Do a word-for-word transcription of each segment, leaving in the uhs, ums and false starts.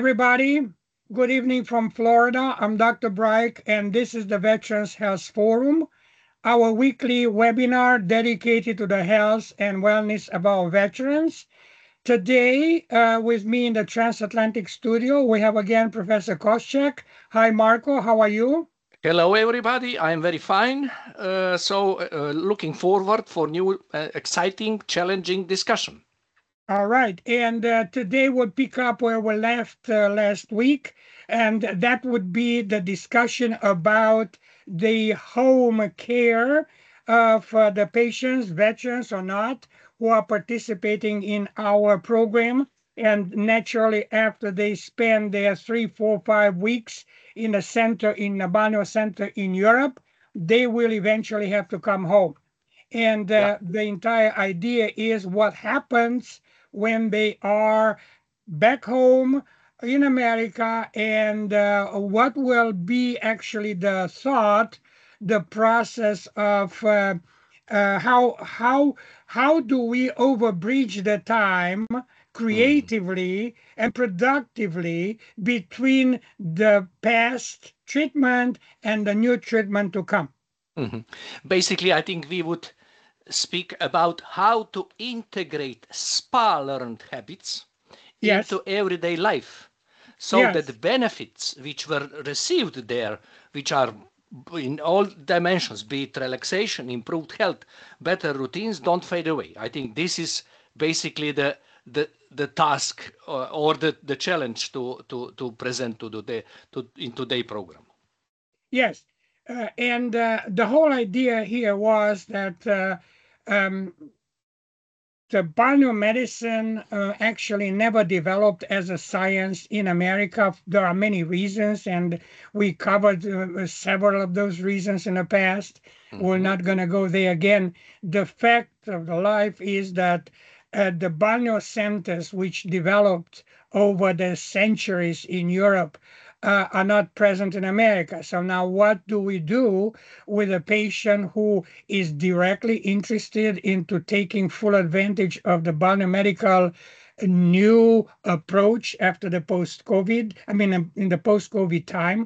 everybody. Good evening from Florida. I'm Doctor Bright, and this is the Veterans Health Forum, our weekly webinar dedicated to the health and wellness of our veterans. Today, uh, with me in the transatlantic studio, we have again Professor Koschek. Hi, Marco. How are you? Hello, everybody. I'm very fine. Uh, so, uh, looking forward for new, uh, exciting, challenging discussion. All right. And uh, today we'll pick up where we left uh, last week, and that would be the discussion about the home care of uh, the patients, veterans or not, who are participating in our program. And naturally, after they spend their three, four, five weeks in a center, in a Balneo Center in Europe, they will eventually have to come home. And Yeah. uh, the entire idea is what happens when they are back home in America, and uh, what will be actually the thought, the process of uh, uh, how how how do we overbridge the time Mhm. creatively and productively between the past treatment and the new treatment to come. Mhm. Basically, I think we would speak about how to integrate spa learned habits Yes, into everyday life so that the yes. benefits which were received there, which are in all dimensions, be it relaxation, improved health, better routines, don't fade away. I think this is basically the the the task or, or the, the challenge to, to, to present to the to in today's program. Yes, uh, and uh, the whole idea here was that uh, um, the biomedicine uh, actually never developed as a science in America. There are many reasons, and we covered uh, several of those reasons in the past. We're Mhm. not going to go there again. The fact of the life is that uh, the balnear centers, which developed over the centuries in Europe, uh, are not present in America. So now, what do we do with a patient who is directly interested into taking full advantage of the biomedical new approach after the post-COVID, I mean, um, in the post-COVID time,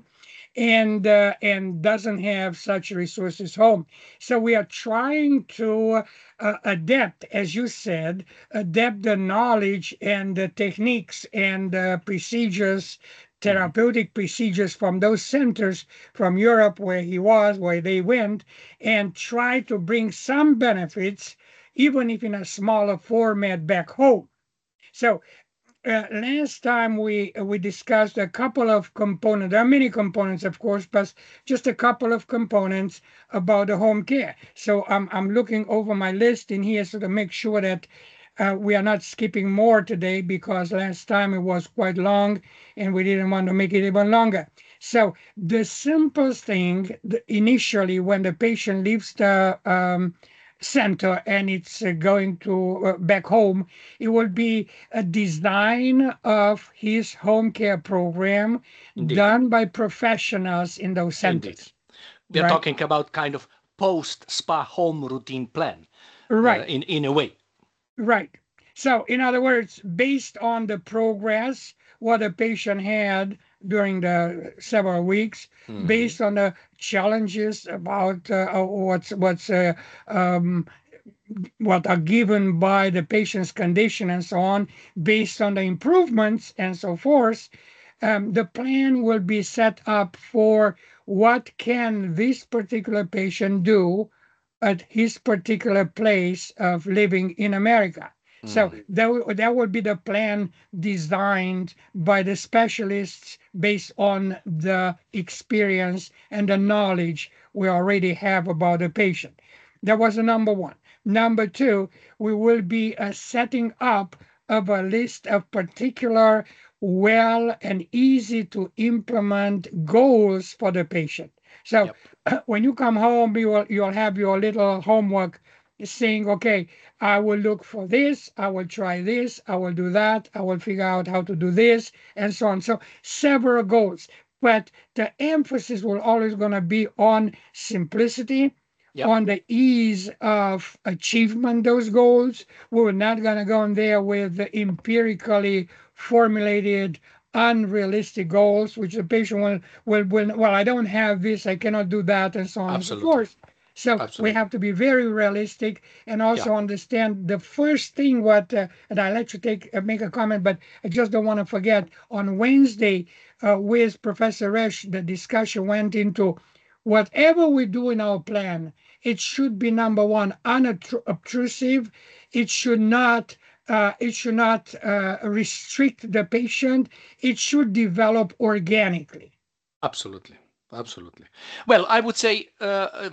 and uh, and doesn't have such resources home. So we are trying to uh, adapt, as you said, adapt the knowledge and the techniques and uh, procedures, Mhm. therapeutic procedures from those centers from Europe where he was, where they went, and try to bring some benefits, even if in a smaller format, back home. So uh, last time we uh, we discussed a couple of components. There are many components, of course, but just a couple of components about the home care. So I'm I'm looking over my list in here so to make sure that uh, we are not skipping more today, because last time it was quite long and we didn't want to make it even longer. So the simplest thing the, initially when the patient leaves the um, center and it's uh, going to uh, back home, it will be a design of his home care program Indeed, done by professionals in those indeed. centers, We are right? talking about kind of post spa home routine plan, uh, Right, in in a way. right. So, in other words, based on the progress, what the patient had during the several weeks, Mhm. based on the challenges about uh, uh, what's what's uh, um, what are given by the patient's condition and so on, based on the improvements and so forth, um, the plan will be set up for what can this particular patient do at his particular place of living in America. So Mhm. that, that would be the plan designed by the specialists based on the experience and the knowledge we already have about the patient. That was the number one. Number two, we will be uh, setting up of a list of particular well and easy to implement goals for the patient. So Yep. when you come home, you will you'll have your little homework saying, okay, I will look for this, I will try this, I will do that, I will figure out how to do this, and so on. So several goals. But the emphasis will always going to be on simplicity, Yep. on the ease of achievement those goals. We're not going to go in there with the empirically formulated unrealistic goals, which the patient will, will, will, well, I don't have this, I cannot do that, and so on and so Absolutely. forth. So Absolutely. we have to be very realistic and also Yeah. understand the first thing what, uh, and I let you take uh, make a comment, but I just don't want to forget on Wednesday uh, with Professor Resch, the discussion went into whatever we do in our plan, it should be number one, unobtrusive. It should not uh, it should not uh, restrict the patient. It should develop organically. Absolutely. Absolutely. Well, I would say uh,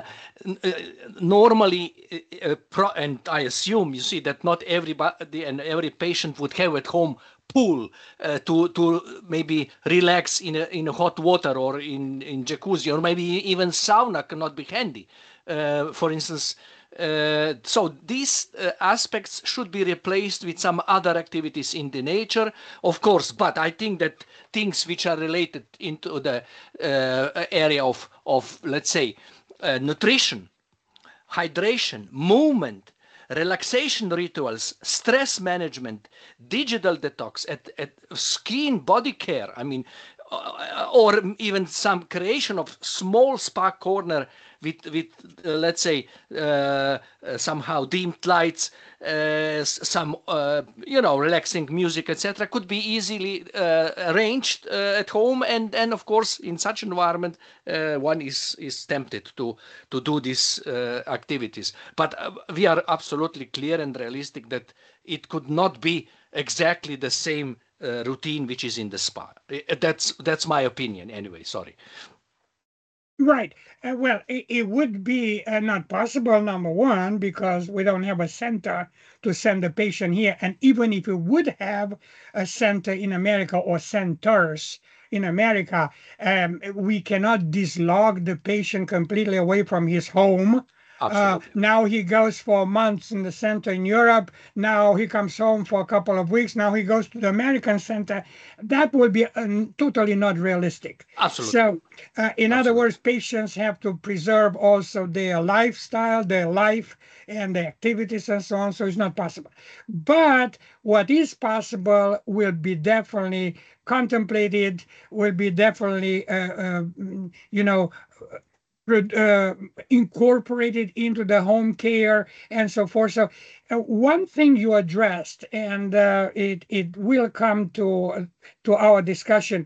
normally, uh, pro and I assume you see that not everybody and every patient would have at home pool uh, to to maybe relax in a, in a hot water or in in jacuzzi or maybe even sauna cannot be handy. Uh, for instance, uh, so these uh, aspects should be replaced with some other activities in the nature, of course. But I think that things which are related into the uh, area of of let's say uh, nutrition, hydration, movement, relaxation rituals, stress management, digital detox, at, at skin, body care. I mean, uh, or even some creation of small spa corner with, with uh, let's say, uh, uh, somehow dimmed lights, uh, some, uh, you know, relaxing music, et cetera, could be easily uh, arranged uh, at home. And, and of course, in such environment, uh, one is, is tempted to, to do these uh, activities. But uh, we are absolutely clear and realistic that it could not be exactly the same uh, routine which is in the spa. That's that's my opinion anyway. Sorry. Right. Uh, well, it, it would be uh, not possible, number one, because we don't have a center to send the patient here. And even if we would have a center in America or centers in America, um, we cannot dislodge the patient completely away from his home. Uh, Absolutely. now he goes for months in the center in Europe. Now he comes home for a couple of weeks. Now he goes to the American center. That would be uh, totally not realistic. Absolutely. So, uh, in other Absolutely. words, patients have to preserve also their lifestyle, their life, and their activities and so on. So it's not possible. But what is possible will be definitely contemplated, will be definitely, uh, uh, you know, uh, incorporated into the home care and so forth. So, uh, one thing you addressed, and uh, it it will come to to our discussion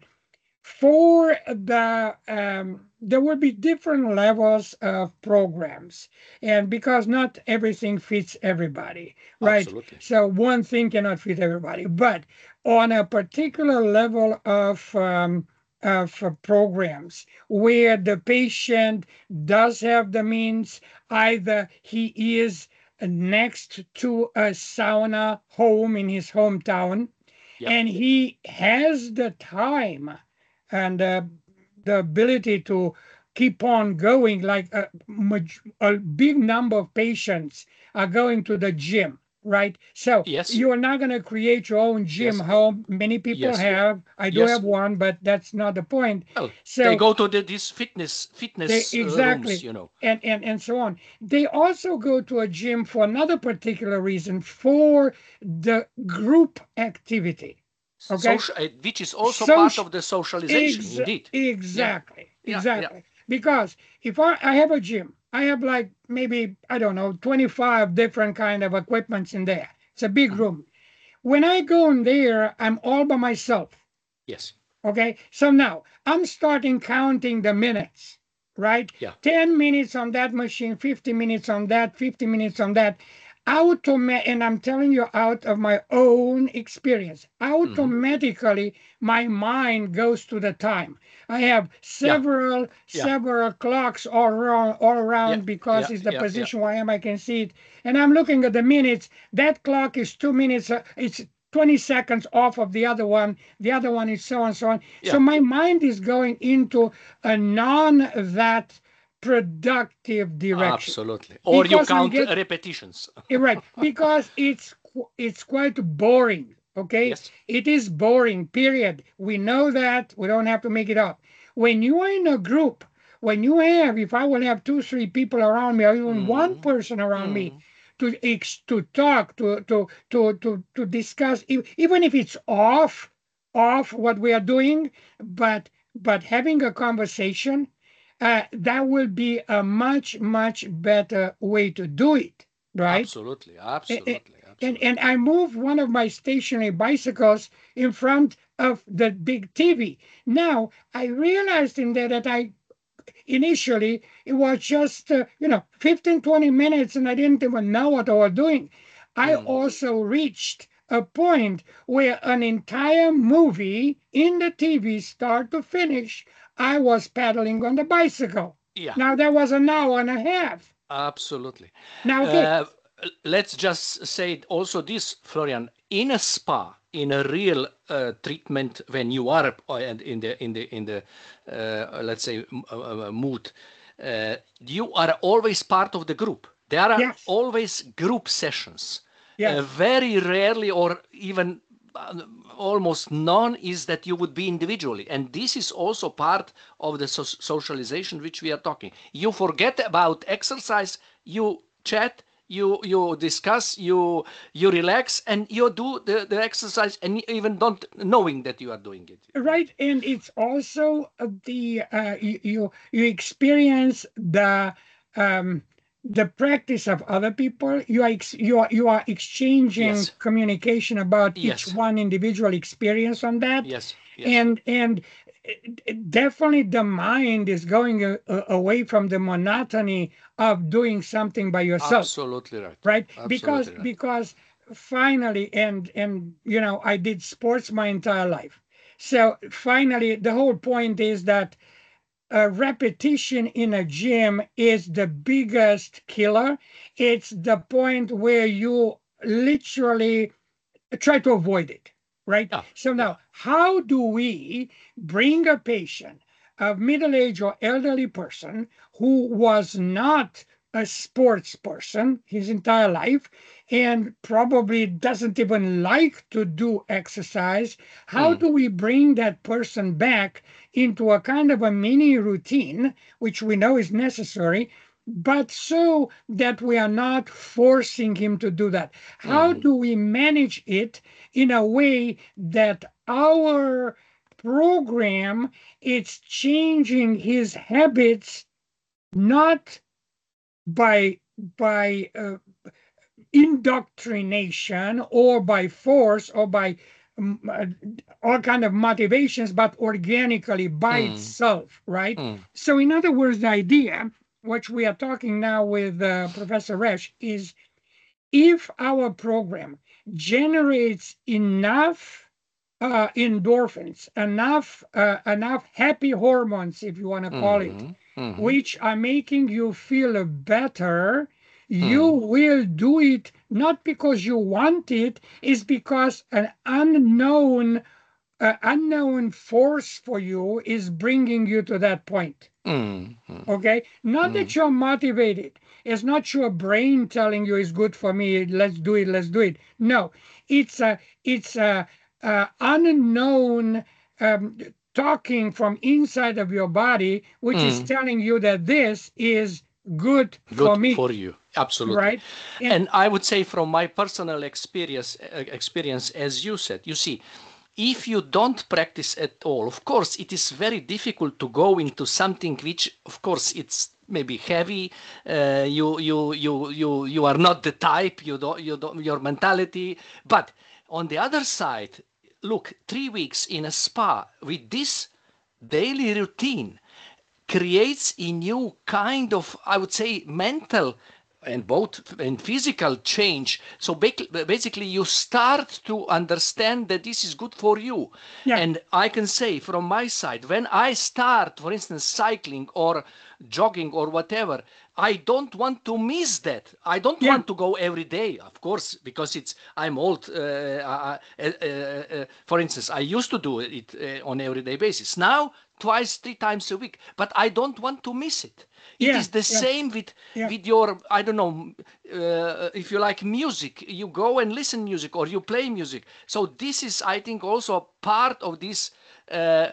for the um, there will be different levels of programs, and because not everything fits everybody, right? Absolutely. So one thing cannot fit everybody, but on a particular level of um, of uh, programs where the patient does have the means, either he is next to a sauna home in his hometown Yeah. and he has the time and uh, the ability to keep on going, like a, a big number of patients are going to the gym, right? So Yes. you are not going to create your own gym Yes. home. Many people Yes. have. I do Yes. have one, but that's not the point. Well, they So go to the, these fitness they fitness uh, rooms, exactly, you know. and and and so on. They also go to a gym for another particular reason, for the group activity. Okay, Social, uh, which is also part social of the socialization, ex- indeed. Yeah. exactly, Yeah. Yeah. exactly. Because if I, I have a gym, I have like maybe, I don't know, twenty-five different kind of equipments in there. It's a big Mhm. room. When I go in there, I'm all by myself. Yes. Okay, so now I'm starting counting the minutes, right? Yeah. ten minutes on that machine, fifty minutes on that, fifty minutes on that. Automa- and I'm telling you out of my own experience, Hmm. automatically my mind goes to the time. I have Yeah. several, Yeah. several clocks all around, all Yeah. around because Yeah. it's the Yeah. Yeah. position where I am. I can see it. And I'm looking at the minutes. That clock is two minutes. Uh, it's twenty seconds off of the other one. The other one is so and so on. So Yeah. my mind is going into a non that productive direction Absolutely. Or you because I'm count get repetitions. right because it's it's quite boring. Okay, Yes. it is boring. Period. We know that. We don't have to make it up. When you are in a group, when you have, if I will have two, three people around me, or even one Mm. person around me, Mm. to ex- to talk, to to to to to discuss, e- even if it's off off what we are doing, but but having a conversation, uh, that will be a much much better way to do it, right? Absolutely, A- a- absolutely, And absolutely. and I moved one of my stationary bicycles in front of the big T V. Now I realized in there that I initially it was just uh, you know fifteen twenty minutes and I didn't even know what I was doing. I Mm. also reached a point where an entire movie in the T V start to finish I was pedaling on the bicycle. Yeah, Now that was an hour and a half. absolutely. Now okay. Uh, let's just say also this, Florian, in a spa, in a real uh, treatment, when you are uh, in the in the in the uh, let's say m- uh, uh, mood, uh, you are always part of the group. There are Yes. always group sessions. Uh, Yes. very rarely, or even uh, almost none, is that you would be individually, and this is also part of the so- socialization which we are talking. You forget about exercise, you chat, you you discuss, you you relax, and you do the, the exercise, and even don't knowing that you are doing it. Right, and it's also uh, the uh, you, you you experience the um, the practice of other people. You are ex- you are you are exchanging Yes, communication about each yes, one individual experience on that, yes, yes. and and it- it- definitely the mind is going a, a- away from the monotony of doing something by yourself, Absolutely right. right? Because Absolutely right. because finally, and and you know, I did sports my entire life. So finally, the whole point is that a repetition in a gym is the biggest killer. It's the point where you literally try to avoid it, right? Yeah, So yeah. now, how do we bring a patient, a middle-aged or elderly person who was not a sports person his entire life and probably doesn't even like to do exercise, how Mm, do we bring that person back into a kind of a mini routine, which we know is necessary, but so that we are not forcing him to do that? How mm, do we manage it in a way that our program is changing his habits, not by by uh, indoctrination or by force or by um, uh, all kind of motivations, but organically by mm, itself, right? mm, So in other words, the idea which we are talking now with uh, Professor Resch is, if our program generates enough uh, endorphins, enough uh, enough happy hormones, if you want to call it, mm, mm, which are making you feel better, you mm, will do it not because you want it, it's because an unknown uh, unknown force for you is bringing you to that point. mm, mm, Okay, not that mm, you're motivated. It's not your brain telling you it's good for me. Let's do it. Let's do it. No, it's a it's a, a unknown um, talking from inside of your body, which is mm. telling you that this is good for Good me, for you. Absolutely. right? And And I would say from my personal experience, uh, experience, as you said, you see, if you don't practice at all, of course, it is very difficult to go into something which, of course, it's maybe heavy. Uh, you, you, you, you, you are not the type. You don't, you don't, your mentality. But on the other side, look, three weeks in a spa with this daily routine creates a new kind of, I would say, mental and both and physical change. So basically, you start to understand that this is good for you. yeah, And I can say from my side, when I start, for instance, cycling or jogging or whatever, I don't want to miss that. I don't yeah, want to go every day, of course, because it's I'm old. Uh, uh, uh, uh, for instance, I used to do it uh, on everyday basis. Now, twice, three times a week, but I don't want to miss it. It yeah, is the yeah, same with yeah. with your, I don't know, uh, if you like music, you go and listen music or you play music. So this is, I think, also part of this. Uh,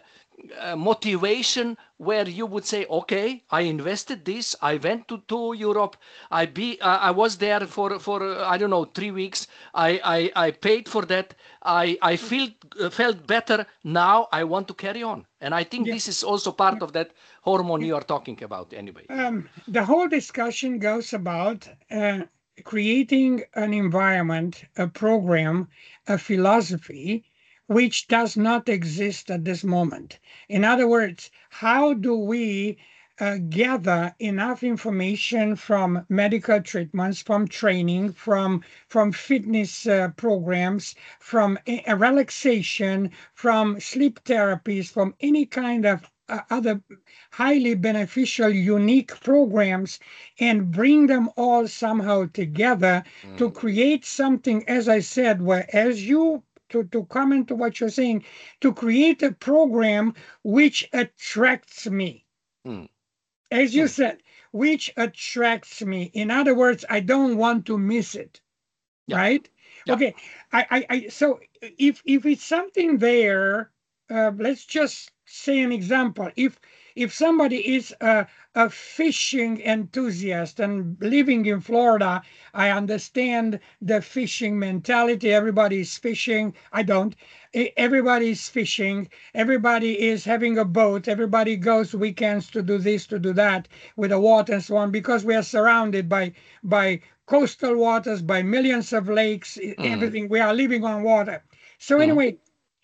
uh, motivation where you would say, okay, I invested this, I went to, to Europe, I be uh, I was there for for uh, I don't know, three weeks, I I, I paid for that, I I feel uh, felt better, now I want to carry on. And I think Yeah. this is also part of that hormone you are talking about anyway. Um, the whole discussion goes about uh, creating an environment, a program, a philosophy which does not exist at this moment. In other words, how do we uh, gather enough information from medical treatments, from training, from from fitness uh, programs, from a, a relaxation, from sleep therapies, from any kind of uh, other highly beneficial, unique programs and bring them all somehow together to Mm. create something, as I said, where as you to, to comment to what you're saying, to create a program which attracts me. Mm. As you Mm. said, which attracts me. In other words, I don't want to miss it. Yeah, Right? yeah. Okay. I, I, I so if if it's something there, uh, let's just say an example. If if somebody is a, a fishing enthusiast and living in Florida, I understand the fishing mentality. Everybody's fishing. I don't. E- Everybody's fishing. Everybody is having a boat. Everybody goes weekends to do this, to do that with the water and so on, because we are surrounded by by coastal waters, by millions of lakes, e- Mm. everything. We are living on water. So Mm. anyway,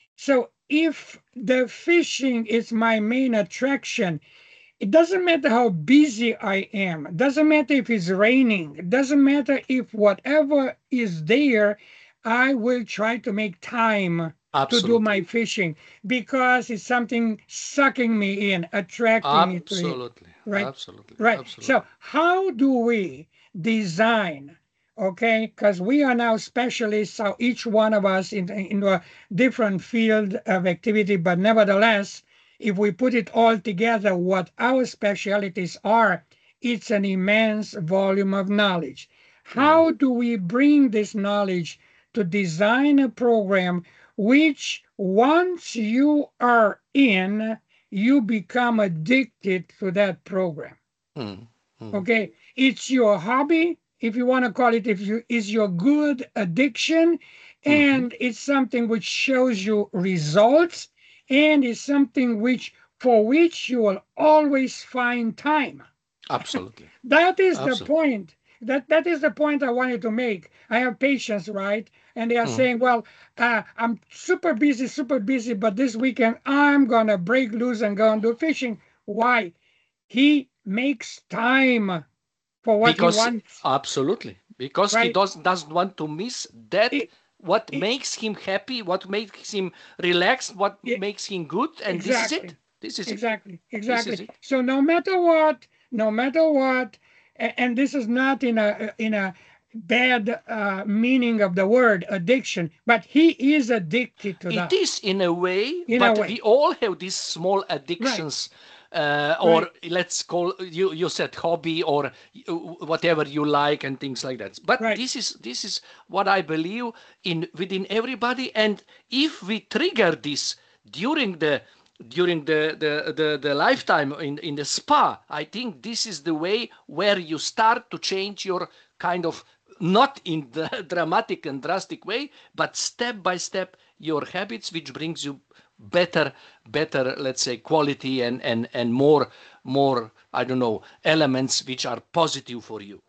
so if the fishing is my main attraction, it doesn't matter how busy I am. It doesn't matter if it's raining. It doesn't matter if whatever is there, I will try to make time to do Absolutely. my fishing because it's something sucking me in, attracting me to it. Absolutely. Right? Absolutely. Right. So Absolutely. how do we design? Okay, because we are now specialists, so each one of us in, in a different field of activity, but nevertheless, if we put it all together, what our specialties are, it's an immense volume of knowledge. Mm. How do we bring this knowledge to design a program which, once you are in, you become addicted to that program? Mm. Mm. Okay, it's your hobby, if you want to call it, if you is your good addiction, Mm-hmm. and it's something which shows you results, and it's something which for which you will always find time. Absolutely. That is the Absolutely. point. That that is the point I wanted to make. I have patients, right? And they are Mm. saying, "Well, uh, I'm super busy, super busy, but this weekend I'm gonna break loose and go and do fishing." Why? He makes time for what he Because wants, absolutely, because he right? does doesn't want to miss that It, what it, makes him happy, what makes him relaxed, what it, makes him good, and this is it. exactly, This is it. exactly, This is exactly. it. So no matter what, no matter what, a- and this is not in a in a bad uh, meaning of the word addiction, but he is addicted to It that is in a way, in a but we way, all have these small right? addictions, uh, or Right, let's call you you said hobby or whatever you like and things like that. But right. this is this is what I believe in within everybody, and if we trigger this during the during the, the, the, the lifetime in, in the spa, I think this is the way where you start to change your kind of, not in the dramatic and drastic way, but step by step your habits, which brings you better better let's say quality and and and more more I don't know, elements which are positive for you.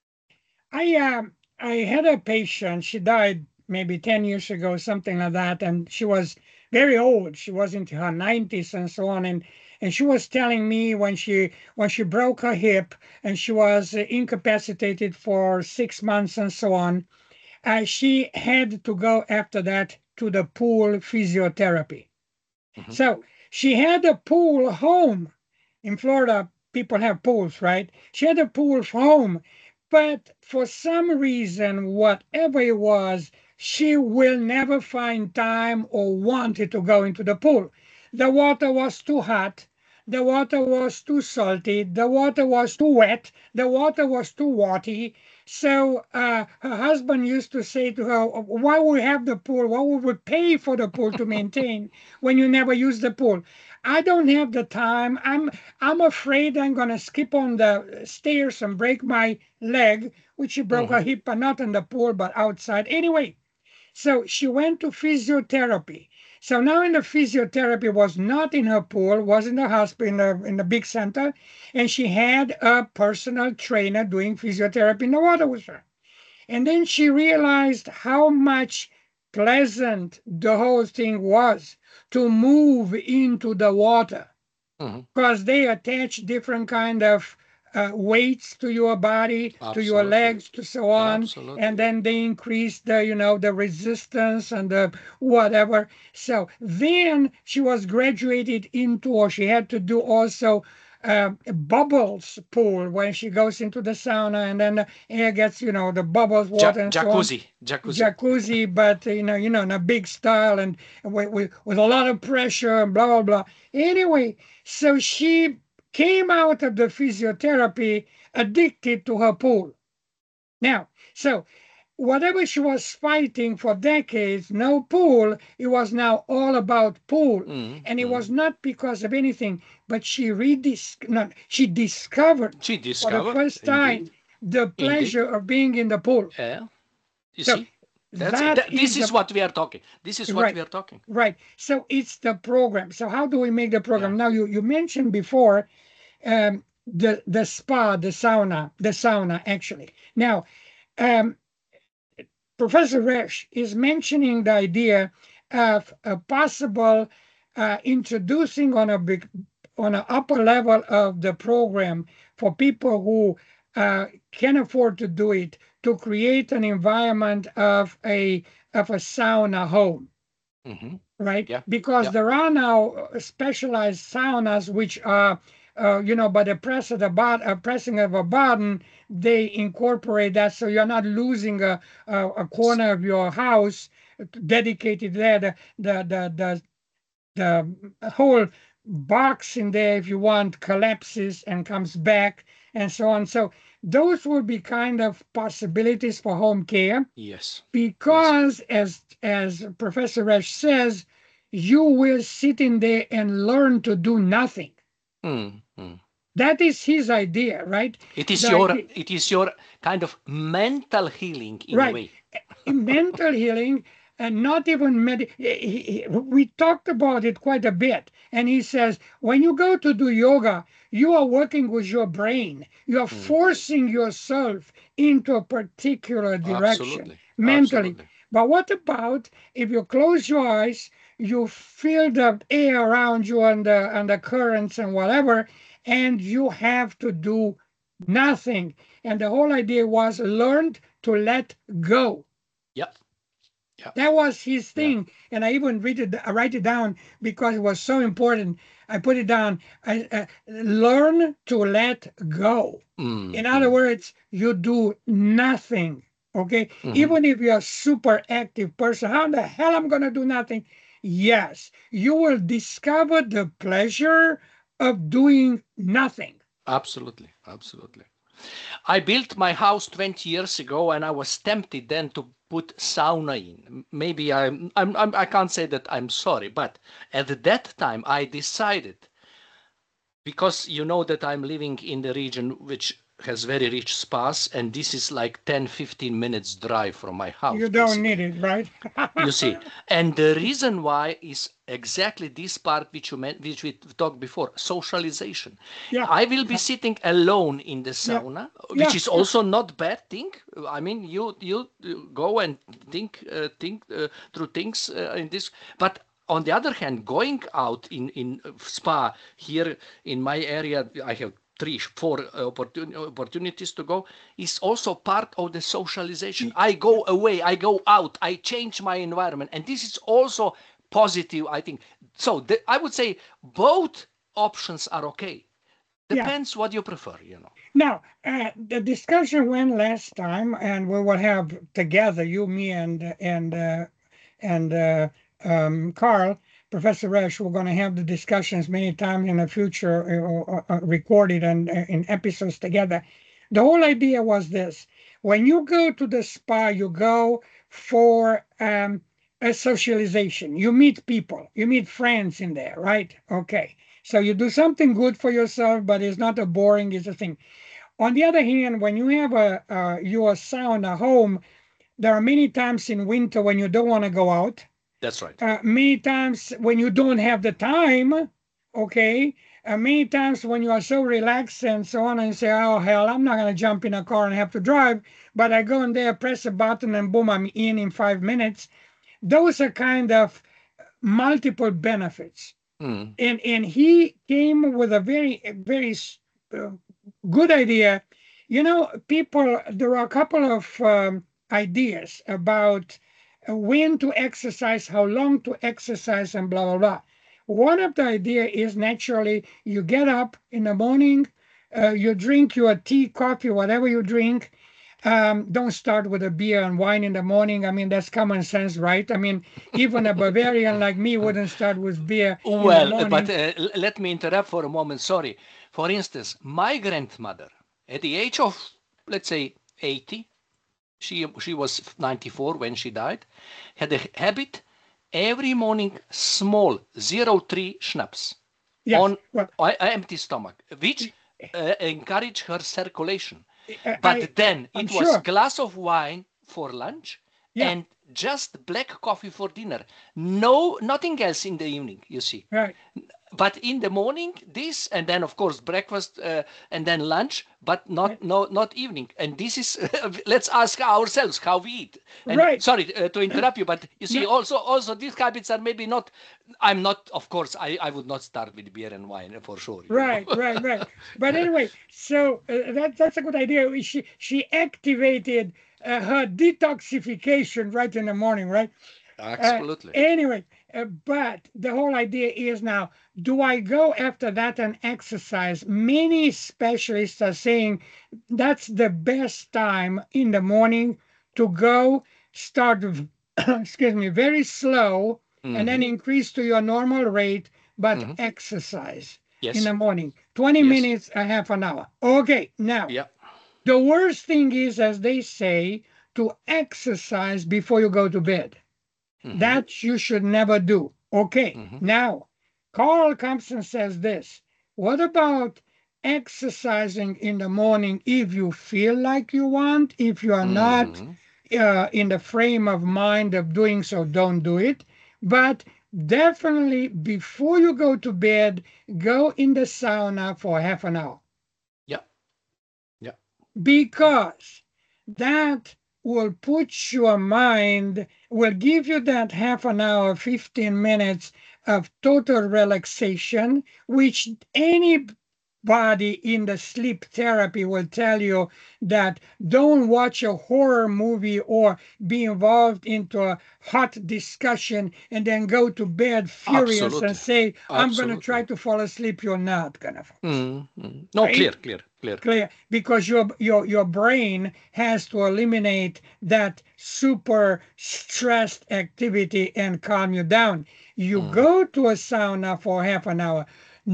I um I had a patient. She died maybe ten years ago, something like that, and she was very old. She was into her nineties and so on, and and she was telling me when she when she broke her hip and she was uh, incapacitated for six months and so on. Uh, she had to go after that to the pool physiotherapy. Mhm. So she had a pool home. In Florida, people have pools, right? She had a pool home, but for some reason, whatever it was, she will never find time or wanted to go into the pool. The water was too hot. The water was too salty. The water was too wet. The water was too watery. So uh, her husband used to say to her, why would we have the pool? Why would we pay for the pool to maintain when you never use the pool? I don't have the time. I'm I'm afraid I'm gonna skip on the stairs and break my leg, which she broke her Mhm. hip, but not in the pool, but outside. Anyway, so she went to physiotherapy. So now in the physiotherapy was not in her pool, was in the hospital, in the, in the big center, and she had a personal trainer doing physiotherapy in the water with her. And then she realized how much pleasant the whole thing was to move into the water Mhm. because they attach different kind of uh, weights to your body, to your Absolutely. legs, to so on, and Absolutely. then they increase the, you know, the resistance and the whatever. So then she was graduated into, or she had to do also uh, a bubbles pool when she goes into the sauna, and then the air gets, you know, the bubbles, Ja- water, and so on. jacuzzi. Jacuzzi. Jacuzzi, but you know, you know, in a big style and with, with, with a lot of pressure and blah blah blah. Anyway, so she came out of the physiotherapy addicted to her pool. Now, so whatever she was fighting for decades, no pool, it was now all about pool. Mm, And it was mm. not because of anything, but she redis- no, she discovered She for the discovered, first time indeed, the indeed. pleasure of being in the pool. Yeah. You So see, that's that that, this is is the what we are talking. This is what right, we are talking. right. So it's the program. So how do we make the Yeah. program? Now you, you mentioned before um, the the spa, the sauna, the sauna actually. Now, um, Professor Resch is mentioning the idea of a possible uh, introducing on a big, on an upper level of the program for people who uh, can afford to do it, to create an environment of a of a sauna home, Hmm. right? Yeah. Because Yeah. there are now uh, specialized saunas which are, uh, you know, by the press of the bot, uh, pressing of a button, they incorporate that, so you're not losing a, a, a corner of your house dedicated there. The the the the, the whole box in there, if you want, collapses and comes back and so on. So those will be kind of possibilities for home care Yes. Yes. because as as Professor Resch says, you will sit in there and learn to do nothing. Mm, mm. That is his idea, right? It is The your idea, it is your kind of mental healing in a right? way. Mental healing, and not even med. he- he- We talked about it quite a bit, and he says when you go to do yoga, you are working with your brain. You are Mm. forcing yourself into a particular direction Absolutely. mentally. Absolutely. But what about if you close your eyes, you feel the air around you and the and the currents and whatever, and you have to do nothing. And the whole idea was learned to let go. Yeah. Yeah. That was his Yeah. thing, and I even read it, I write it down because it was so important. I put it down. I, uh, learn to let go. Mm, In other mm. words, you do nothing. Okay, Hmm. even if you're a super active person, how the hell I'm gonna do nothing? Yes, you will discover the pleasure of doing nothing. Absolutely. Absolutely. I built my house twenty years ago and I was tempted then to put sauna in. Maybe I'm, I'm, I'm, I can't say that I'm sorry, but at that time I decided, because you know that I'm living in the region which has very rich spas, and this is like ten, fifteen minutes drive from my house, You don't need basically. it, right? You see, and the reason why is exactly this part which you meant, which we talked before, socialization. Yeah, I will be sitting alone in the yeah, sauna, which yeah, is yeah, also not bad thing. I mean, you you, you go and think uh, think uh, through things uh, in this, but on the other hand, going out in in spa here in my area, I have three, four opportun- opportunities to go, is also part of the socialization. I go away, I go out, I change my environment, and this is also positive, I think. So the, I would say both options are okay. yeah. Depends what you prefer, you know. Now, uh, the discussion went last time, and we will have together, you, me, and and uh, and uh, um, Carl, Professor Resch. We're going to have the discussions many times in the future, uh, uh, uh, recorded and uh, in episodes together. The whole idea was this: when you go to the spa, you go for um, a socialization. You meet people, you meet friends in there, right? Okay. So you do something good for yourself, but it's not a boring, it's a thing. On the other hand, when you have a uh, your sauna home, there are many times in winter when you don't want to go out. That's right. Uh, many times when you don't have the time, okay. Uh, many times when you are so relaxed and so on, and you say, "Oh hell, I'm not going to jump in a car and have to drive," but I go in there, press a button, and boom, I'm in in five minutes. Those are kind of multiple benefits. Mm. And and he came with a very very uh, good idea. You know, people, there are a couple of um, ideas about uh, when to exercise, how long to exercise, and blah, blah, blah. One of the idea is naturally you get up in the morning, uh, you drink your tea, coffee, whatever you drink. Um, don't start with a beer and wine in the morning. I mean, that's common sense, right? I mean, even a Bavarian like me wouldn't start with beer in the Well, uh, but morning. uh, l- let me interrupt for a moment. Sorry. For instance, my grandmother, at the age of, let's say, eighty, she she was ninety-four when she died, had a habit every morning, small zero three schnapps Yes. on Well, uh, empty stomach, which uh, encouraged her circulation. I, I But then I'm it was sure. glass of wine for lunch Yeah. and just black coffee for dinner. No, nothing else in the evening, you see. Right. But in the morning, this, and then of course breakfast, uh, and then lunch, but not no not evening. And this is let's ask ourselves how we eat. And Right. sorry uh, to interrupt you, but you see, No, also also these habits are maybe not. I'm not, of course, I I would not start with beer and wine for sure. You right, know. right, right. But anyway, so uh, that that's a good idea. She she activated uh, her detoxification right in the morning, right? Uh, Absolutely. anyway, uh, but the whole idea is now, do I go after that and exercise? Many specialists are saying that's the best time in the morning to go start, excuse me, very slow and then Hmm. increase to your normal rate, but Hmm. exercise in Yes. the morning. twenty Yes. minutes, a half an hour. Okay, now Yeah. the worst thing is, as they say, to exercise before you go to bed. Hmm. That you should never do. Okay, Hmm. now Carl Compson says this. What about exercising in the morning if you feel like you want? If you are not Hmm. uh, in the frame of mind of doing so, don't do it. But definitely before you go to bed, go in the sauna for half an hour Yeah. Yeah. because that will put your mind, will give you that half an hour, fifteen minutes of total relaxation, which any body in the sleep therapy will tell you that don't watch a horror movie or be involved into a hot discussion and then go to bed furious and Absolutely. say, I'm going to Absolutely. try to fall asleep. You're not going to fall asleep. Mm-hmm. No, clear, Right? clear, clear. Clear, because your your your brain has to eliminate that super stressed activity and calm you down. You Mm. go to a sauna for half an hour,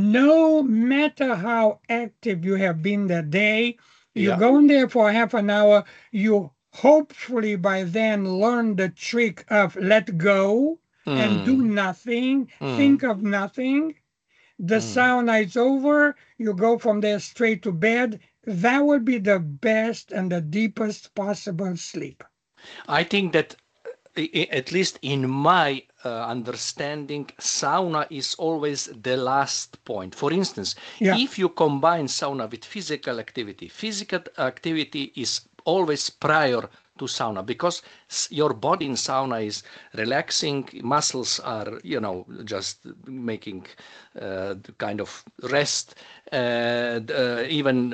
no matter how active you have been that day, you Yeah. go in there for half an hour, you hopefully by then learn the trick of let go and do Mm. nothing, think Mm. of nothing. The Mm. sauna is over, you go from there straight to bed. That would be the best and the deepest possible sleep. I think that, i- i- at least in my uh, understanding, sauna is always the last point. For instance, Yeah, if you combine sauna with physical activity, physical activity is always prior to sauna because s- your body in sauna is relaxing, muscles are, you know, just making uh, the kind of rest. Uh, uh, even uh,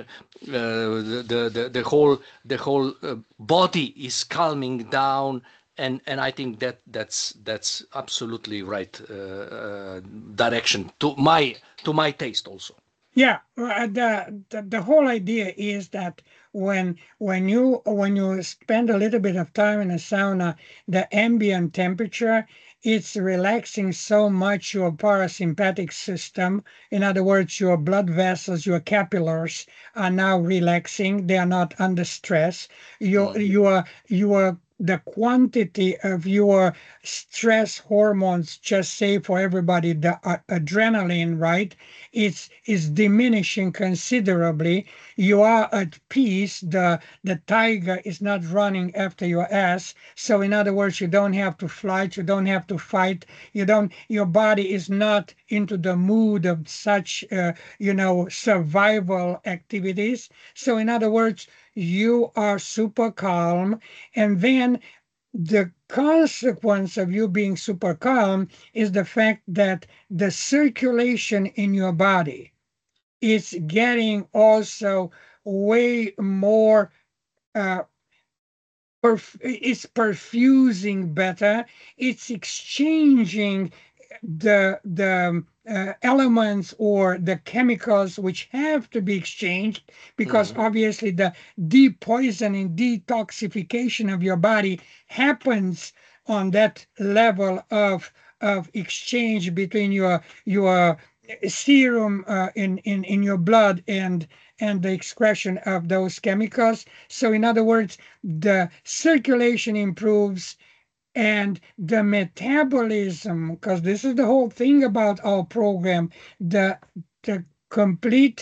the, the the whole the whole uh, body is calming down, and and I think that that's that's absolutely right uh, uh, direction to my to my taste also. yeah. uh, The, the the whole idea is that when when you when you spend a little bit of time in a sauna, the ambient temperature it's relaxing so much your parasympathetic system. In other words, your blood vessels, your capillaries are now relaxing. They are not under stress. Your Mm. your your the quantity of your stress hormones, just say for everybody, the uh, adrenaline, right? It's is diminishing considerably. You are at peace. The the tiger is not running after your ass. So in other words, you don't have to flight, you don't have to fight, you don't. Your body is not into the mood of such, uh, you know, survival activities. So in other words, you are super calm, and then the consequence of you being super calm is the fact that the circulation in your body is getting also way more uh, perf- it's perfusing better. It's exchanging the the uh, elements or the chemicals which have to be exchanged, because Mm. obviously the depoisoning, detoxification of your body happens on that level of of exchange between your your serum uh, in, in in your blood and and the excretion of those chemicals. So in other words, the circulation improves and the metabolism, because this is the whole thing about our program, the the complete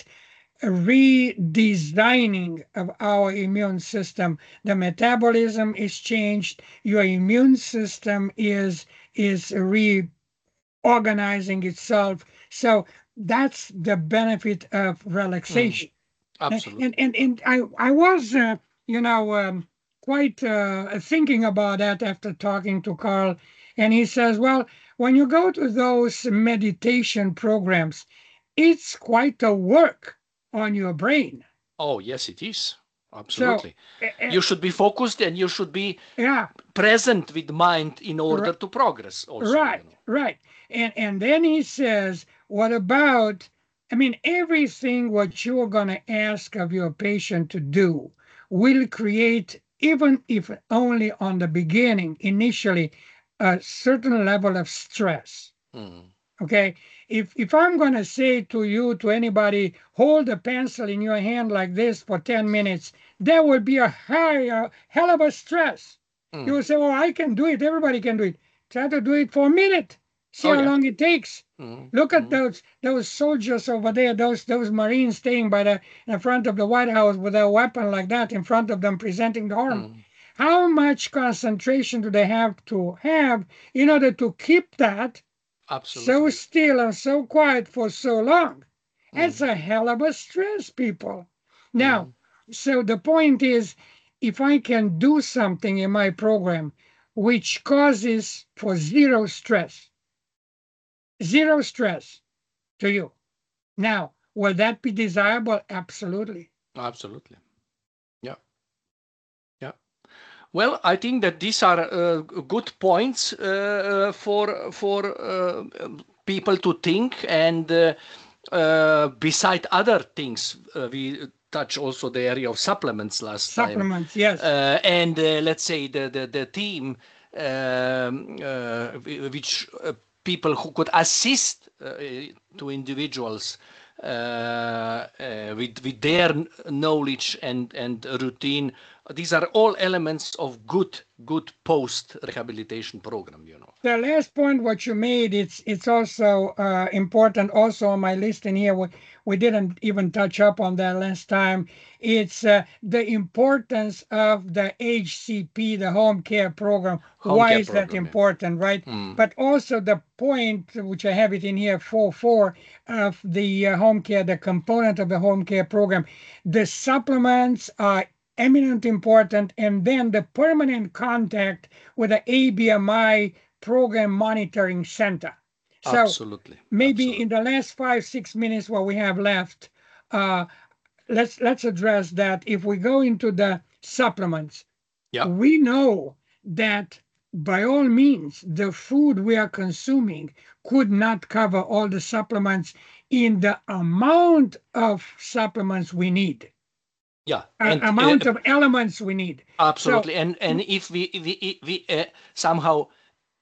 redesigning of our immune system. The metabolism is changed. Your immune system is is reorganizing itself. So that's the benefit of Mm. relaxation. And Absolutely. and and, and I I was uh, you know um, quite uh, thinking about that after talking to Carl, and he says, well, when you go to those meditation programs, it's quite a work on your brain. Oh, yes, it is. So Absolutely. uh, uh, You should be focused and you should be yeah, present with mind in order r- to progress also, you right, know. right. And and then he says, what about? I mean, everything what you're gonna ask of your patient to do will create, even if only on the beginning, initially, a certain level of stress. Mm. Okay, if if I'm gonna say to you, to anybody, hold a pencil in your hand like this for ten minutes, there will be a high, a hell of a stress. You Mm. will say, "Oh, I can do it. Everybody can do it." Try to do it for a minute. See Oh, how yeah. long it takes. Mm. Look at Mm. those those soldiers over there, those those Marines staying by the in front of the White House with a weapon like that in front of them, presenting the arm. Mm. How much concentration do they have to have in order to keep that so Absolutely. still and so quiet for so long? That's Mm. a hell of a stress, people. Now, Mm. so the point is, if I can do something in my program which causes for zero stress, zero stress to you, now, will that be desirable? Absolutely. Absolutely. Yeah. Yeah. Well, I think that these are uh, good points uh, uh, for for uh, people to think, and uh, uh, beside other things, uh, we touch also the area of supplements last time, Supplements, yes. uh, and uh, let's say the the, the team um, uh, which uh, people who could assist uh, to individuals uh, uh, with with their knowledge and and routine. These are all elements of good good post rehabilitation program. You know. The last point what you made, it's it's also uh, important. Also on my list in here, we, we didn't even touch up on that last time. It's uh, the importance of the H C P, the home care program. Home Why care is that program. Yeah. important, right? Mm. But also the point, which I have it in here, four four, of the uh, home care, the component of the home care program. The supplements are eminent important, and then the permanent contact with the A B M I program monitoring center. So Absolutely. maybe in Absolutely. the last five, six minutes what we have left, uh, let's let's address that. If we go into the supplements, Yeah. we know that by all means the food we are consuming could not cover all the supplements in the amount of supplements we need, Yeah. uh, And uh, amount of elements we need. So absolutely. And and if we we, we uh, somehow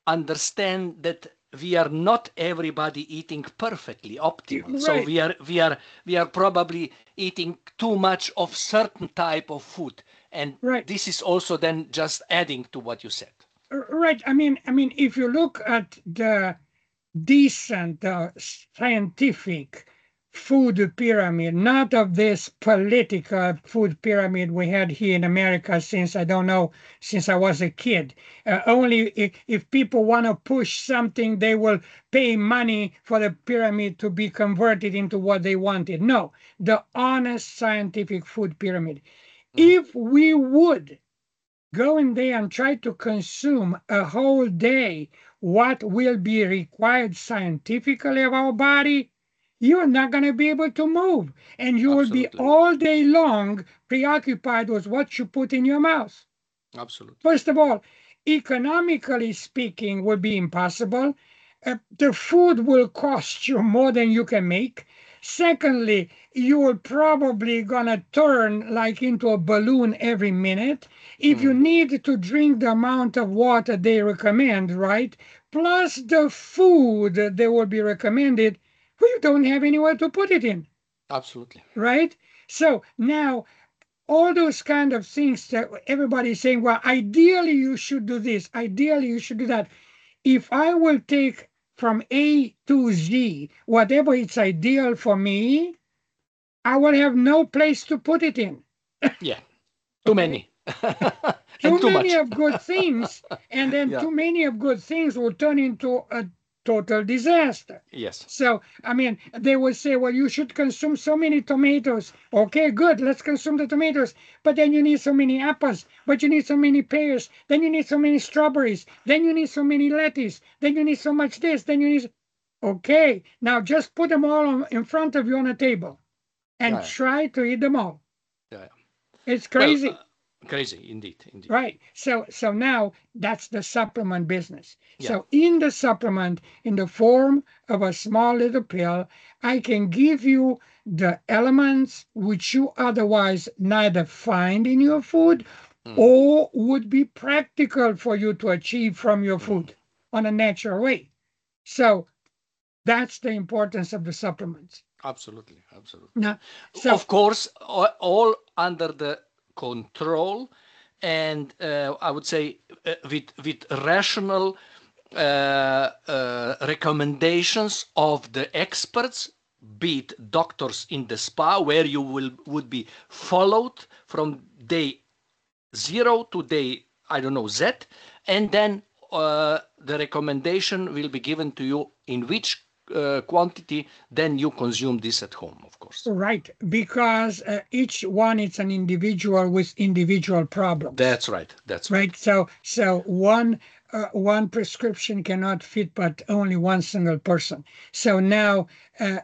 understand that we are not everybody eating perfectly optimal. So Right. we are we are we are probably eating too much of certain type of food, and Right. this is also then just adding to what you said. R- Right. I mean, I mean, if you look at the decent, uh, scientific food pyramid, not of this political food pyramid we had here in America since I don't know, since I was a kid. Uh, only if, if people want to push something, they will pay money for the pyramid to be converted into what they wanted. No, the honest scientific food pyramid. Mhm. If we would go in there and try to consume a whole day what will be required scientifically of our body, you're not going to be able to move. And you will be Absolutely. all day long preoccupied with what you put in your mouth. Absolutely. First of all, economically speaking, would be impossible. Uh, the food will cost you more than you can make. Secondly, you will probably gonna turn like into a balloon every minute. If you Mm. need to drink the amount of water they recommend, right? Plus the food that they will be recommended, well, you don't have anywhere to put it in, Absolutely. right? So now all those kind of things that everybody's saying, well, ideally you should do this, ideally you should do that. If I will take from A to Z, whatever it's ideal for me, I will have no place to put it in. Yeah. Too Okay. many. Too And too many much. of good things, and then Yeah. too many of good things will turn into a total disaster. Yes. So, I mean, they will say, well, you should consume so many tomatoes. Okay, good, let's consume the tomatoes. But then you need so many apples, but you need so many pears, then you need so many strawberries, then you need so many lettuce, then you need so much this, then you need. Okay, now just put them all on, in front of you on a table and Yeah. try to eat them all. Yeah. Yeah. It's Well, crazy. uh, crazy indeed. Indeed. Right. So so now that's the supplement business. Yeah. So in the supplement, in the form of a small little pill, I can give you the elements which you otherwise neither find in your food Mm. or would be practical for you to achieve from your Mm. food on a natural way. So that's the importance of the supplements. Absolutely. Absolutely. Now, so Of course, a- all under the control and uh, I would say uh, with with rational uh, uh, recommendations of the experts, be it doctors in the spa, where you will would be followed from day zero to day I don't know Z, and then uh, the recommendation will be given to you in which uh, quantity then you consume this at home, of course. right, because uh, each one is an individual with individual problems. That's right. That's right. Right. So so one uh, one prescription cannot fit but only one single person. So now uh,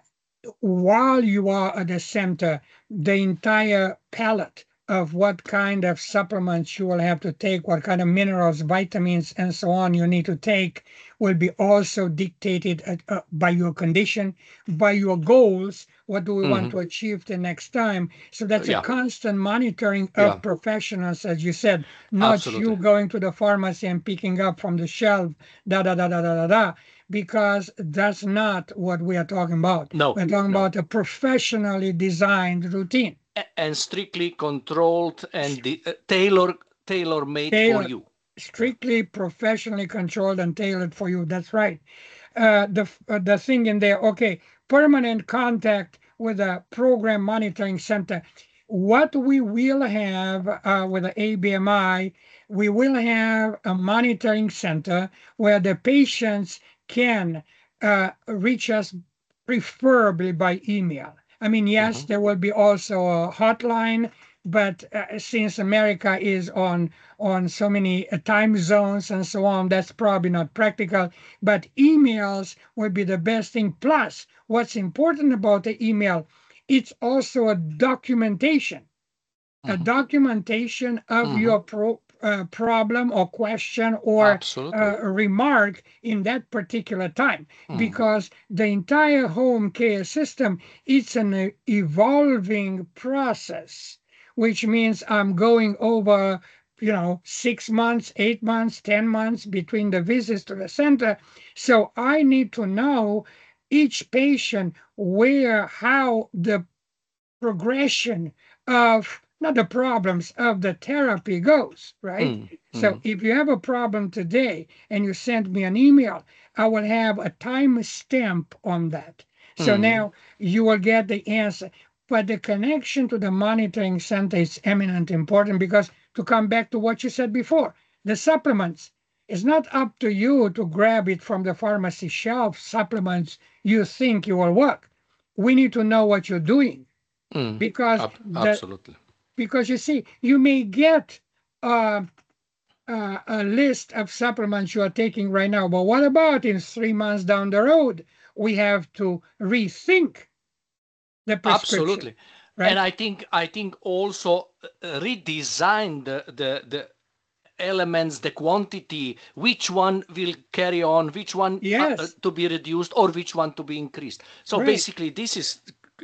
while you are at the center, the entire palette of what kind of supplements you will have to take, what kind of minerals, vitamins, and so on you need to take will be also dictated at, uh, by your condition, by your goals. What do we mm-hmm. want to achieve the next time? So that's yeah. a constant monitoring of yeah. professionals, as you said, not Absolutely. You going to the pharmacy and picking up from the shelf, da da da da da da da. Because that's not what we are talking about. No, we're talking no. about a professionally designed routine. And strictly controlled and the, uh, tailor tailor made Tailor, for you. Strictly professionally controlled and tailored for you. That's right. Uh, the uh, the thing in there. Okay, permanent contact with a program monitoring center. What we will have uh, with the A B M I, we will have a monitoring center where the patients can uh, reach us preferably by email. I mean, yes, mm-hmm. there will be also a hotline, but uh, since America is on on so many uh, time zones and so on, that's probably not practical. But emails would be the best thing. Plus, what's important about the email, it's also a documentation, mm-hmm. a documentation of mm-hmm. your pro, uh, problem or question or uh, remark in that particular time, mm-hmm. because the entire home care system, it's an evolving process, which means I'm going over you know, six months, eight months, ten months between the visits to the center. So I need to know each patient where, how the progression of not the problems of the therapy goes, right? Mm, So mm, if you have a problem today and you send me an email, I will have a time stamp on that. So mm. now you will get the answer. But the connection to the monitoring center is eminent important because to come back to what you said before, the supplements, it's not up to you to grab it from the pharmacy shelf, supplements you think you will work. We need to know what you're doing Mm. because Ab- the absolutely. because you see you may get uh, uh, a list of supplements you are taking right now, but what about in three months down the road? We have to rethink the prescription, Absolutely. And right? I think I think also uh, redesign the the the elements, the quantity, which one will carry on, which one uh, uh, Yes, to be reduced, or which one to be increased. So right. basically, this is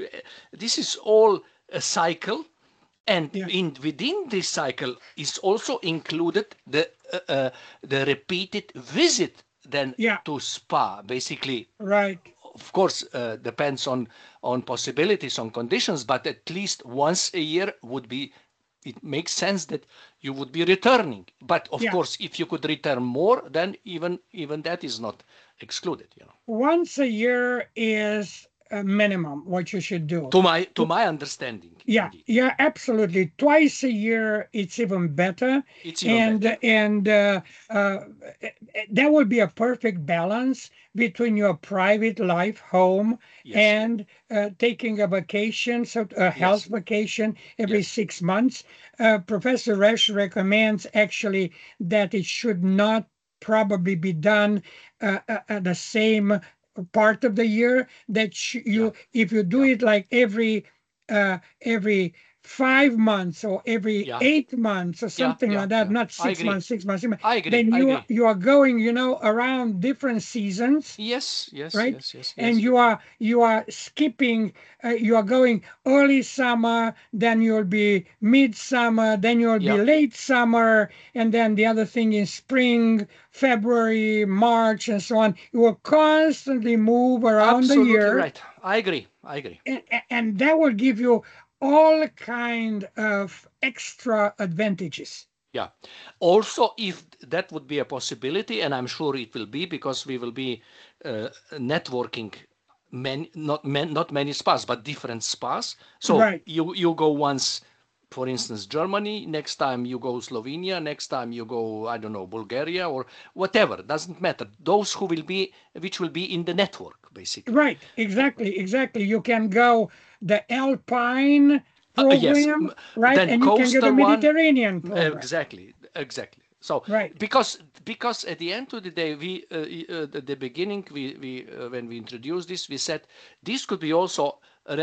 this is all a cycle, and Yeah, in within this cycle is also included the uh, uh, the repeated visit then yeah, to spa. Basically, right. of course, uh, depends on on possibilities, on conditions, but at least once a year would be. It makes sense that you would be returning. But of Yeah. course, if you could return more, then even even that is not excluded. You know, Once a year is a minimum what you should do. to my to my understanding, Yeah, indeed, yeah, absolutely. Twice a year, it's even better, it's even and better. and uh, uh, that would be a perfect balance between your private life, home, Yes, and uh, taking a vacation, so a health yes, vacation every yes, six months. Uh, Professor Resch recommends actually that it should not probably be done uh, uh, at the same part of the year. That sh- yeah, you, if you do yeah, it like every uh, every five months or every yeah, eight months or yeah, something yeah, like that, yeah. not I six agree. months, six months, six months, I agree. then I you are agree. you are going, you know, around different seasons, Yes, yes, right? yes, yes, And yes. you are you are skipping. Uh, you are going early summer, then you'll be midsummer, then you'll be Yeah, late summer, and then the other thing is spring, February, March, and so on. You will constantly move around the absolutely year, right. I agree. I agree. and, and that will give you all kind of extra advantages. Yeah. Also, if that would be a possibility, and I'm sure it will be because we will be uh, networking many, not man, not many spas, but different spas. So Right, you you go once, for instance, Germany. Next time you go Slovenia. Next time you go, I don't know, Bulgaria or whatever. Doesn't matter. Those who will be, which will be in the network, basically. right, exactly, exactly. You can go the Alpine Uh, yes, program, right, then and you can go the coastal one. Mediterranean program, Exactly, exactly. So right. because because at the end of the day, we uh, uh, at the beginning we we uh, when we introduced this, we said this could be also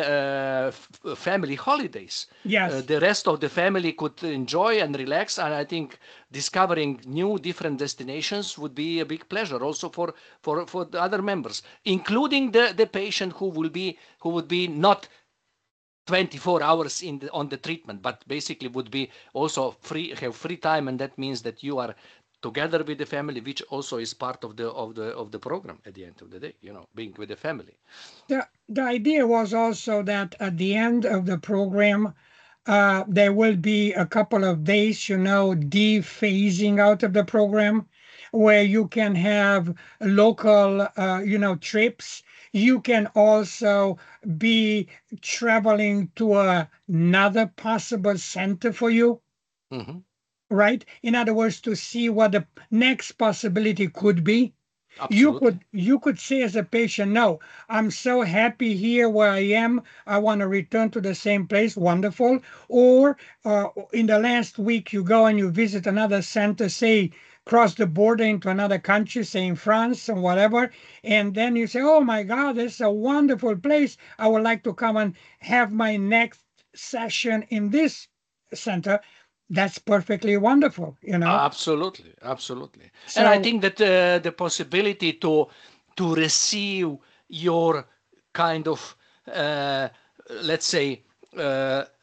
uh, family holidays. Uh, Yes, the rest of the family could enjoy and relax, and I think discovering new different destinations would be a big pleasure also for for for the other members, including the the patient who will be who would be not twenty-four hours in the, on the treatment, but basically would be also free, have free time, and that means that you are together with the family, which also is part of the of the of the program at the end of the day. You know, being with the family. the the idea was also that at the end of the program, uh, there will be a couple of days, you know, dephasing out of the program, where you can have local, uh, you know, trips. You can also be traveling to a, another possible center for you, Hmm. right? In other words, to see what the next possibility could be. You Absolutely. could you could say as a patient, no, I'm so happy here where I am. I want to return to the same place. Wonderful. Or uh, in the last week, you go and you visit another center, say cross the border into another country, say in France or whatever, and then you say, oh my God, this is a wonderful place. I would like to come and have my next session in this center. That's perfectly wonderful, you know. Absolutely, absolutely. And I So think that uh, the possibility to to receive your kind of uh, let's say uh,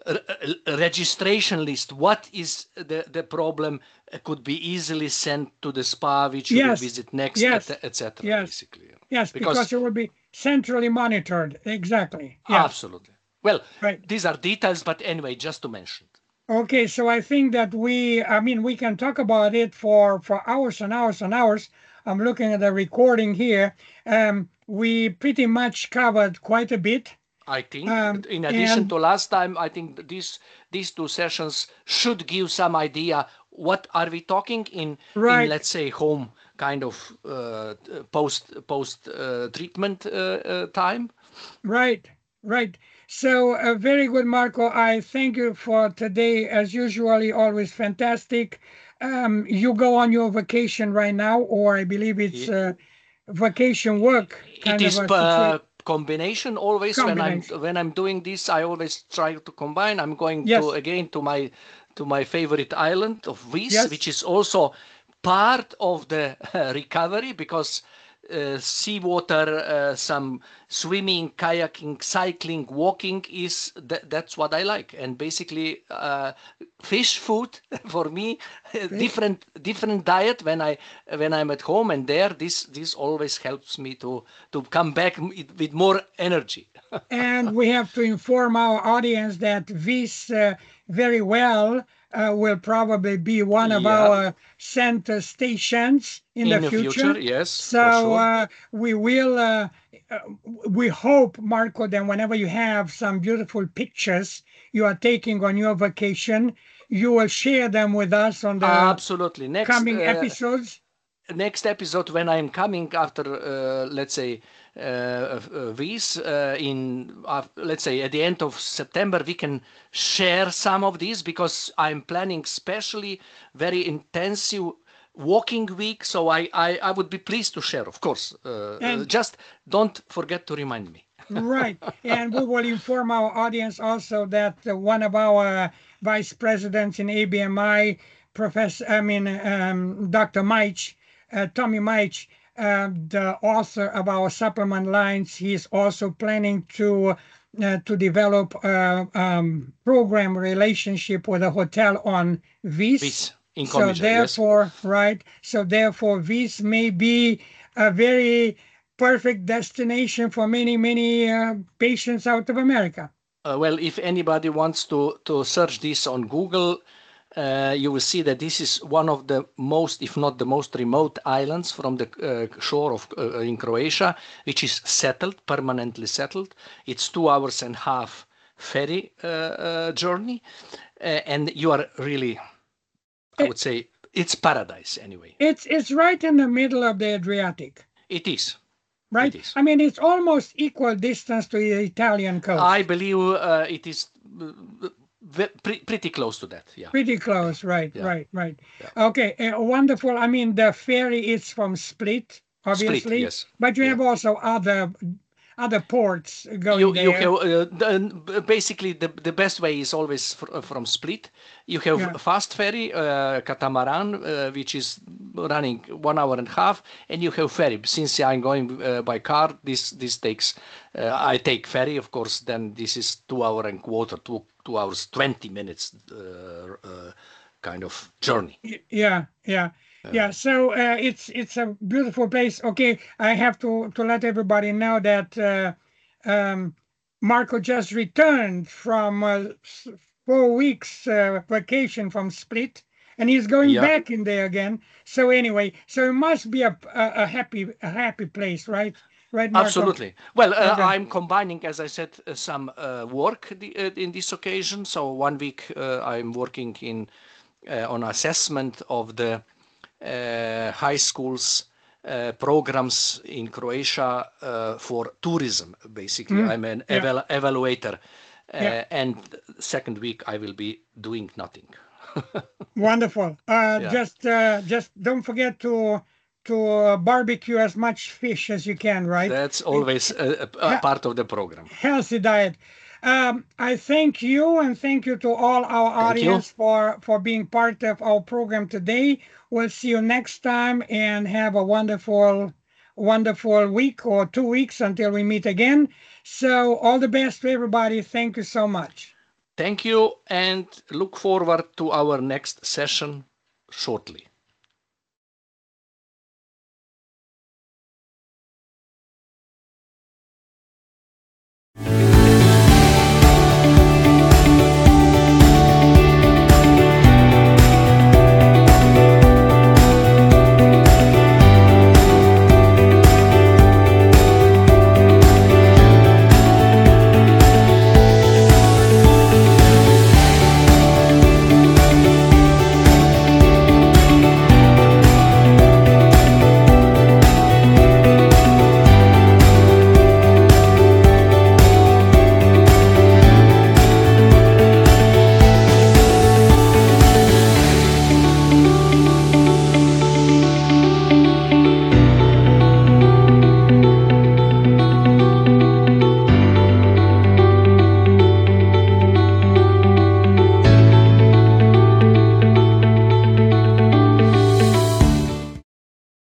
a registration list. What is the, the problem could be easily sent to the spa which you Yes. will visit next, Yes. et cetera. Yes. Basically. Yes, because, because it will be centrally monitored. Exactly. Yes. Absolutely. Well, right. These are details, but anyway, just to mention. Okay, so I think that we, I mean, we can talk about it for, for hours and hours and hours. I'm looking at the recording here. Um, we pretty much covered quite a bit. I think, um, in addition and, to last time, I think these these two sessions should give some idea what are we talking in, right. in let's say, home kind of uh, post post uh, treatment uh, uh, time. Right, right. So uh, very good, Marco. I thank you for today, as usually, always fantastic. Um, you go on your vacation right now, or I believe it's uh, vacation work kind it is of a situation. Combination always. Combination. when i'm when i'm doing this, I always try to combine. I'm going yes. to again to my to my favorite island of Vis, yes. which is also part of the uh, recovery, because uh, seawater, uh, some swimming, kayaking, cycling, walking is th- that's what I like. And basically uh, fish food for me, different different diet when I when I'm at home, and there this this always helps me to to come back with more energy. And we have to inform our audience that this uh, very well uh, will probably be one of yeah. our center stations in, in the, the future. future. Yes, so sure. uh, we will. Uh, uh, we hope, Marco, that whenever you have some beautiful pictures you are taking on your vacation, you will share them with us on the absolutely next coming uh, episodes. Next episode, when I'm coming after, uh, let's say, uh, uh, these uh, in, uh, let's say, at the end of September, we can share some of these, because I'm planning specially very intensive walking week. So I, I, I would be pleased to share, of course. Uh, and, uh, just don't forget to remind me. Right. And we will inform our audience also that uh, one of our vice presidents in A B M I, Professor, I mean, um, Doctor Meich, Uh, Tommy Meich, uh, the author of our supplement lines, he's also planning to uh, to develop a um, program relationship with a hotel on Vis. Vis in so Komiža, therefore, yes. right. So therefore, Vis may be a very perfect destination for many, many uh, patients out of America. Uh, well, if anybody wants to to search this on Google, Uh, you will see that this is one of the most, if not the most remote islands from the uh, shore of uh, in Croatia, which is settled, permanently settled. It's two hours and a half ferry uh, uh, journey, uh, and you are really, I would say, it's paradise anyway. It's it's right in the middle of the Adriatic. It is. Right? It is. I mean, it's almost equal distance to the Italian coast. I believe uh, it is uh, pretty close to that, yeah. Pretty close, right, yeah. right, right. Yeah. Okay, uh, wonderful. I mean, the ferry is from Split, obviously. Split, yes. But you yeah. have also other other ports going you, there. You have, uh, the, basically, the, the best way is always fr from Split. You have yeah. fast ferry, uh, catamaran, uh, which is running one hour and a half, and you have ferry. Since I'm going uh, by car, this this takes, uh, I take ferry, of course, then this is two hour and quarter, two, two hours, twenty minutes uh, uh, kind of journey. Yeah, yeah. Yeah, so uh, it's it's a beautiful place. Okay, I have to, to let everybody know that uh, um, Marco just returned from uh, four weeks uh, vacation from Split, and he's going yeah. back in there again. So anyway, so it must be a a, a happy a happy place, right? Right, Marco? Absolutely. Well, uh, okay. I'm combining, as I said, uh, some uh, work the, uh, in this occasion. So one week uh, I'm working in uh, on assessment of the Uh, high schools uh, programs in Croatia uh, for tourism. Basically, mm. I'm an yeah. eval evaluator, uh, yeah. and second week I will be doing nothing. Wonderful. Uh, yeah. Just uh, just don't forget to to uh, barbecue as much fish as you can, right? That's always a, a part of the program. Healthy diet. Um, I thank you, and thank you to all our thank audience you. for, for being part of our program today. We'll see you next time, and have a wonderful, wonderful week or two weeks until we meet again. So all the best to everybody. Thank you so much. Thank you and look forward to our next session shortly.